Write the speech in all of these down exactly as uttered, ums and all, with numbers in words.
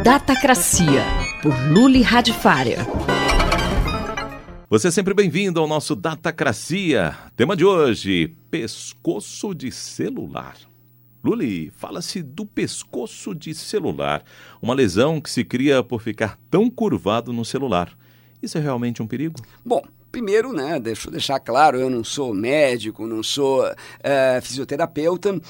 Datacracia, por Luli Radifária. Você é sempre bem-vindo ao nosso Datacracia. Tema de hoje, pescoço de celular. Luli, fala-se do pescoço de celular, uma lesão que se cria por ficar tão curvado no celular. Isso é realmente um perigo? Bom, primeiro, né, deixa eu deixar claro, eu não sou médico, não sou uh, fisioterapeuta, uh,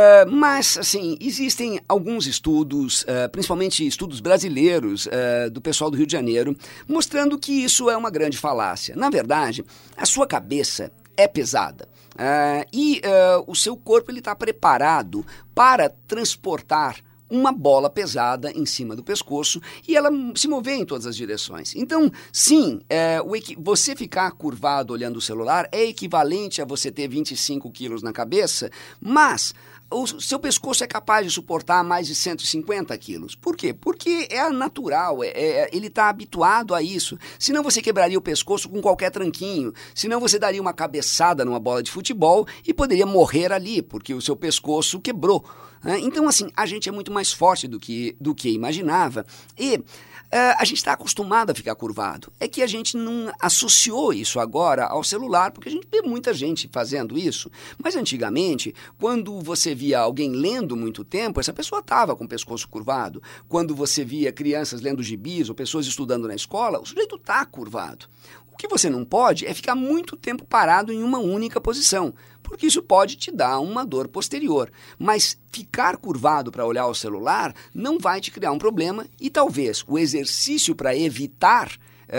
mas, assim, existem alguns estudos, uh, principalmente estudos brasileiros uh, do pessoal do Rio de Janeiro, mostrando que isso é uma grande falácia. Na verdade, a sua cabeça é pesada. Uh, e uh, o seu corpo está preparado para transportar uma bola pesada em cima do pescoço e ela se mover em todas as direções. Então, sim, é, o equi- você ficar curvado olhando o celular é equivalente a você ter vinte e cinco quilos na cabeça, mas o seu pescoço é capaz de suportar mais de cento e cinquenta quilos. Por quê? Porque é natural, é, é, ele está habituado a isso. Senão você quebraria o pescoço com qualquer tranquinho. Senão você daria uma cabeçada numa bola de futebol e poderia morrer ali, porque o seu pescoço quebrou. Então, assim, a gente é muito mais forte do que, do que imaginava e uh, a gente está acostumado a ficar curvado. É que a gente não associou isso agora ao celular, porque a gente vê muita gente fazendo isso. Mas antigamente, quando você via alguém lendo muito tempo, essa pessoa estava com o pescoço curvado. Quando você via crianças lendo gibis ou pessoas estudando na escola, o sujeito está curvado. O que você não pode é ficar muito tempo parado em uma única posição, porque isso pode te dar uma dor posterior. Mas ficar curvado para olhar o celular não vai te criar um problema e talvez o exercício para evitar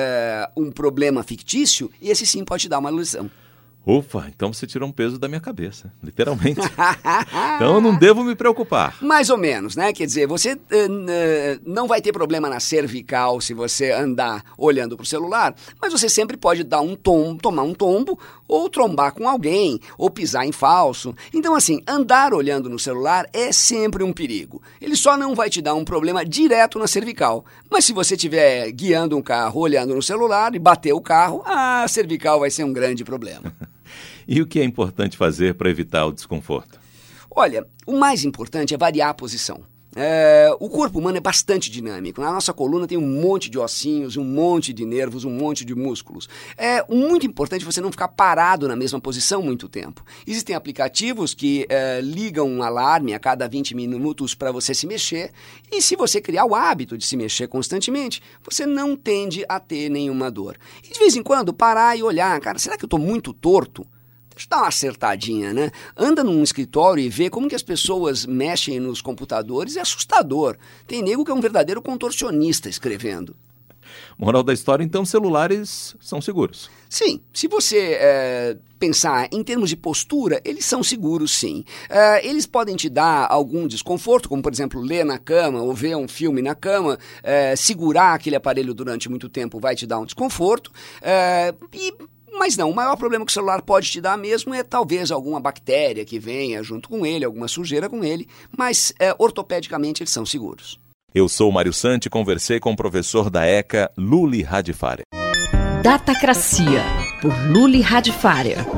é, um problema fictício, esse sim pode te dar uma lesão. Ufa, então você tirou um peso da minha cabeça, literalmente. Então eu não devo me preocupar. Mais ou menos, né? Quer dizer, você uh, uh, não vai ter problema na cervical se você andar olhando para o celular, mas você sempre pode dar um tombo, tomar um tombo, ou trombar com alguém, ou pisar em falso. Então, assim, andar olhando no celular é sempre um perigo. Ele só não vai te dar um problema direto na cervical. Mas se você estiver guiando um carro, olhando no celular e bater o carro, a cervical vai ser um grande problema. E o que é importante fazer para evitar o desconforto? Olha, o mais importante é variar a posição. É, o corpo humano é bastante dinâmico. Na nossa coluna tem um monte de ossinhos, um monte de nervos, um monte de músculos. É muito importante você não ficar parado na mesma posição muito tempo. Existem aplicativos que é, ligam um alarme a cada vinte minutos para você se mexer. E se você criar o hábito de se mexer constantemente, você não tende a ter nenhuma dor. E de vez em quando parar e olhar, cara, será que eu estou muito torto? Deixa eu dar uma acertadinha, né? Anda num escritório e vê como que as pessoas mexem nos computadores, é assustador. Tem nego que é um verdadeiro contorcionista escrevendo. Moral da história, então, celulares são seguros. Sim, se você é, pensar em termos de postura, eles são seguros, sim. É, eles podem te dar algum desconforto, como, por exemplo, ler na cama ou ver um filme na cama, é, segurar aquele aparelho durante muito tempo vai te dar um desconforto, é, e... Mas não, o maior problema que o celular pode te dar mesmo é talvez alguma bactéria que venha junto com ele, alguma sujeira com ele, mas é, ortopedicamente eles são seguros. Eu sou o Mário Santi e conversei com o professor da ECA, Luli Radifária. Datacracia, por Luli Radifária.